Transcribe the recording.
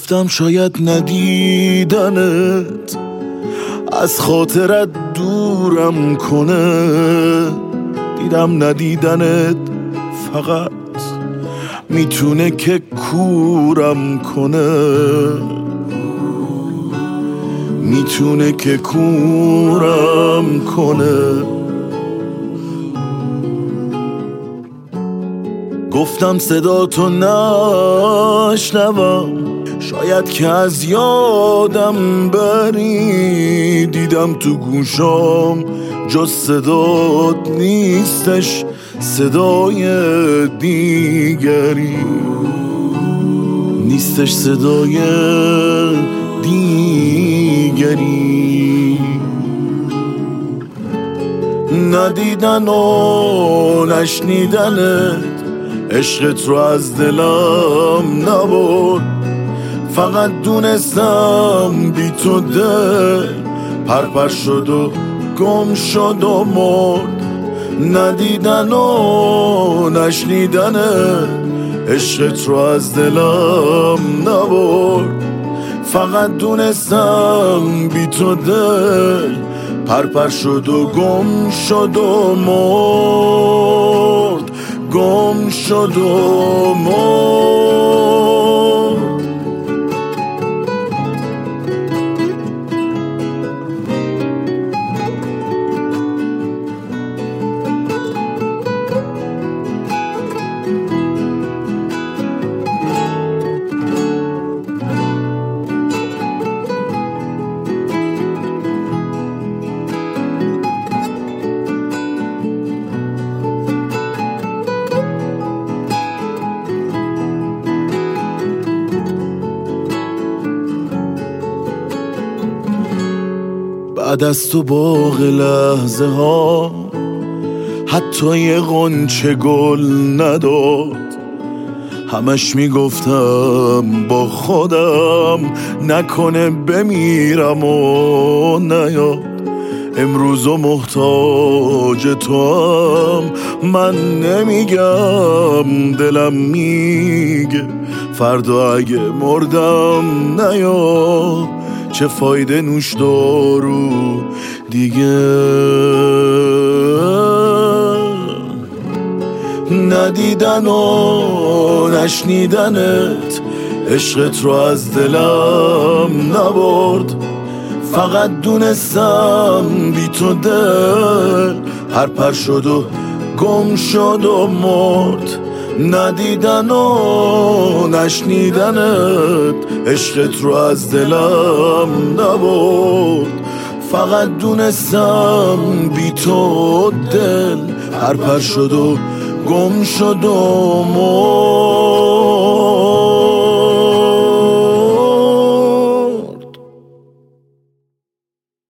گفتم شاید ندیدنت از خاطرت دورم کنه، دیدم ندیدنت فقط میتونه که کورم کنه، میتونه که کورم کنه. گفتم صدا تو نشنوم، شاید که از یادم بری، دیدم تو گوشام جز صدات نیستش صدای دیگری، نیستش صدای دیگری. ندیدن و نشنیدنت عشقت رو از دلم نبرد، فقط دونستم بی تو دل پرپر شد و گم شد و مرد. ندیدن و نشنیدنت عشقت رو از دلم نبرد، فقط دونستم بی تو دل پرپر شد و گم شد و مرد، گم شد و مرد. بعد از تو باغ لحظه ها حتی یه غنچه گل نداد، همش میگفتم با خودم نکنه بمیرم و نیاد. امروز و محتاج تو هم من نمیگم، دلم میگه فردا اگه مردم نیاد، چه فایده نوش دارو دیگه. ندیدن و نشنیدنت عشقت رو از دلم نبرد، فقط دونستم بی تو دل پرپر شد و گم شد و مرد. ندیدن و نشنیدنت عشقت رو از دلم نبرد، فقط دونستم بی تو دل پرپر شد و گم شد و مرد.